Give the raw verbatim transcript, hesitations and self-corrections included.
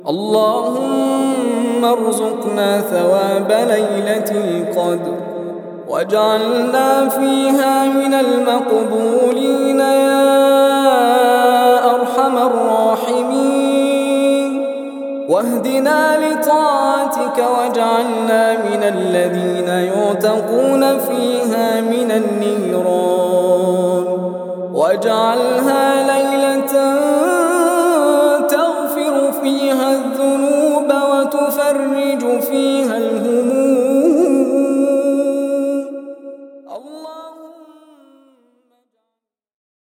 اللهم ارزقنا ثواب ليلة القدر واجعلنا فيها من المقبولين يا أرحم الراحمين، واهدنا لطاعتك واجعلنا من الذين يعتقون فيها من النيران، واجعلها ليلة تغفر فيها الذنوب وتفرج فيها الهموم